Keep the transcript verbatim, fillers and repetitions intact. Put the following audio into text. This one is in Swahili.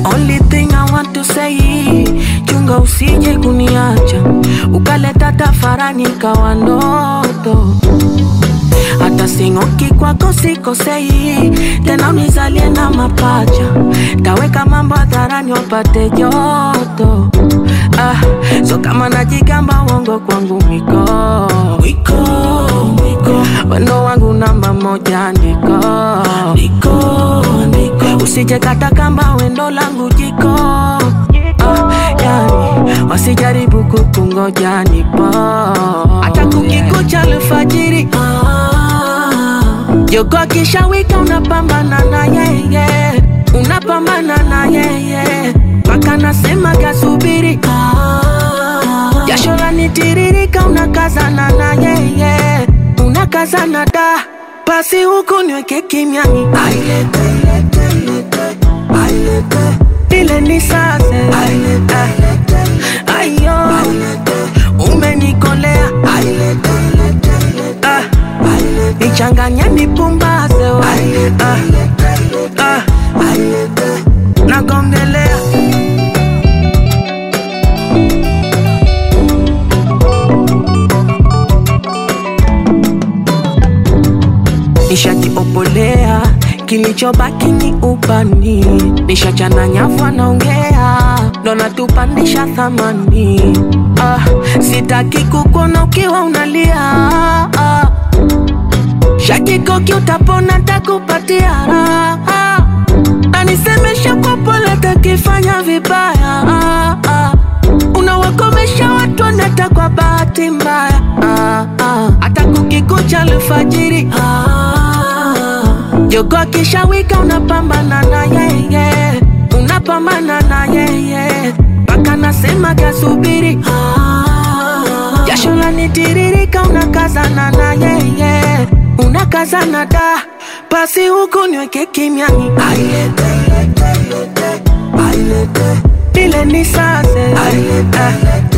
only thing I want to say, chunga usije kuniacha ukaleta tafarani kawa ndoto. Hata singoki kwako sikosei, tena unizalie na mapacha, taweka mambo hadharani wapate joto. Ah, so kama najigamba uongo kwangu mwiko Mwiko, mwiko wendo wangu namba moja ndiko Ndiko, ndiko usije kata kamba wendo langu jiko. Ah, yani wasijaribu kukungoja nipo hata kukikucha alfajiri. Jogo kishawika unapambana na yeye, unapambana na yeye mpaka nasema kasubiri. Jasho lanitiririka unakazana na yeye, unakazana da pasi huku niweke kimiani. Ailete, ailete, ailete, ailete ile ni sase. Ailete, ailete, ayo ailete umenikolea. Ailete, ailete, ailete, ailete nichanganya nipumbaze we. Ailete, ailete, ailete, ailete nagongelea. Nishajiopolea, kilichobaki ni ubani. Nishachana nyavu anaongea, ndo natupandisha thamani. Ah, sitaki kukuona ukiwa unalia. Ah, shakikoki utapona takupatia raha. Na nisemesha kwa pole takifanya vibaya. Ah, ah, unawakomesha watu waneta kwa bahati mbaya. Ah, ah, hata kukikucha alfajiri. Ah, jogo kishawika unapambana na yeye, unapambana na yeye mpaka nasema kasubiri. Ah, jasho lanitiririka unakazana na yeye, unakazana da pasi huku niweke kimiani. Ailete, ailete, ailete, ailete ile ni sase. Ailete, ailete,